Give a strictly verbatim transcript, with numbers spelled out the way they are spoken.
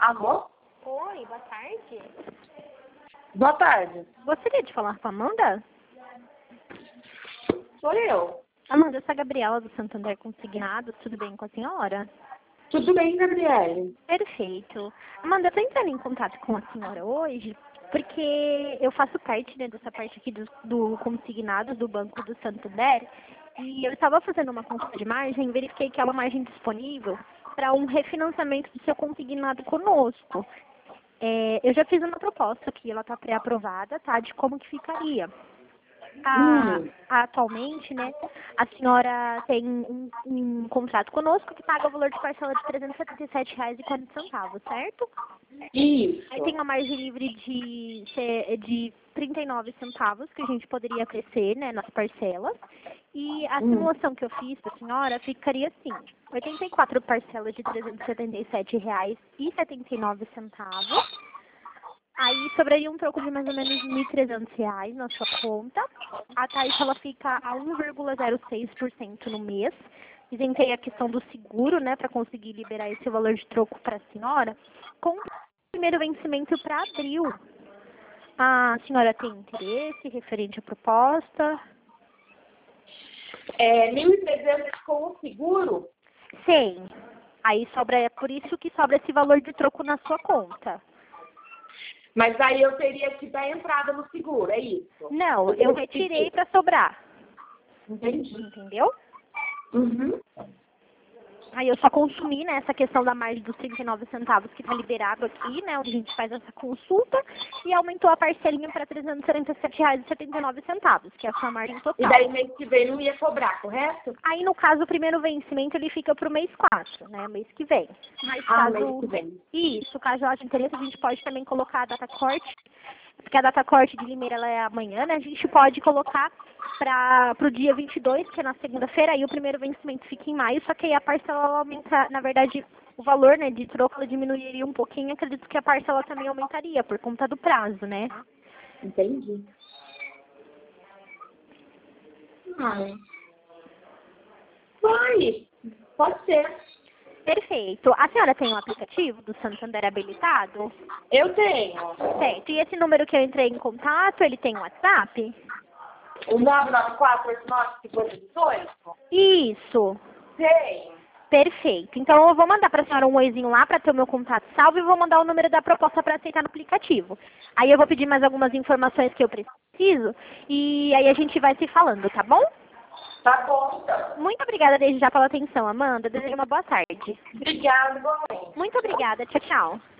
Alô? Oi, boa tarde. Boa tarde. Gostaria de falar com a Amanda? Sou eu. Amanda, eu sou a Gabriela do Santander Consignados. Tudo bem com a senhora? Tudo bem, Gabriele? Perfeito. Amanda, eu estou entrando em contato com a senhora hoje porque eu faço parte, né, dessa parte aqui do, do Consignados do Banco do Santander e eu estava fazendo uma consulta de margem e verifiquei que há uma margem disponível para um refinanciamento do seu consignado conosco. É, eu já fiz uma proposta aqui, ela está pré-aprovada, tá, de como que ficaria. A, Hum. atualmente, né, a senhora tem um, um contrato conosco que paga o valor de parcela de trezentos e setenta e sete reais e quarenta centavos, certo? Isso. Aí tem uma margem livre de, se- de trinta e nove centavos que a gente poderia crescer, né, nas parcelas. E a Hum. simulação que eu fiz para a senhora ficaria assim, oitenta e quatro parcelas de trezentos e setenta e sete reais e setenta e nove centavos. Aí sobraria um troco de mais ou menos mil e trezentos reais na sua conta. A taxa ela fica a um vírgula zero seis por cento no mês. Isentei a questão do seguro, né, para conseguir liberar esse valor de troco para a senhora. Com o primeiro vencimento para abril. A senhora tem interesse referente à proposta? É mil e trezentos com o seguro? Sim. Aí sobra, é por isso que sobra esse valor de troco na sua conta. Mas aí eu teria que dar entrada no seguro, é isso? Não, eu retirei para sobrar. Entendi. Entendeu? Uhum. Aí eu só consumi, né, essa questão da margem dos trinta e nove centavos que está liberado aqui, né, onde a gente faz essa consulta, e aumentou a parcelinha para trezentos e setenta e sete reais e setenta e nove centavos, que é a sua margem E total. daí mês que vem não ia cobrar, correto? Aí, no caso, o primeiro vencimento ele fica para o mês quatro, né, mês que vem. Mas Ah, caso... mês que vem. Isso, caso haja interesse, a gente pode também colocar a data corte, porque a data corte de Limeira ela é amanhã, né, a gente pode colocar para o dia vinte e dois, que é na segunda-feira, aí o primeiro vencimento fica em maio, só que aí a parcela ela aumenta, na verdade, o valor, né, de troco ela diminuiria um pouquinho, acredito que a parcela também aumentaria, por conta do prazo, né? Entendi. Ah. Vai. Pode ser. Perfeito. A senhora tem um aplicativo do Santander habilitado? Eu tenho. Certo. E esse número que eu entrei em contato, ele tem WhatsApp? O nove nove quatro oito nove cinco oito oito? Isso. Tem. Perfeito. Então eu vou mandar para a senhora um oizinho lá para ter o meu contato salvo e vou mandar o número da proposta para aceitar no aplicativo. Aí eu vou pedir mais algumas informações que eu preciso e aí a gente vai se falando, tá bom? Tá bom, então. Muito obrigada desde já pela atenção, Amanda. Desejo uma boa tarde. Obrigada, igualmente. Muito obrigada. Tchau, tchau.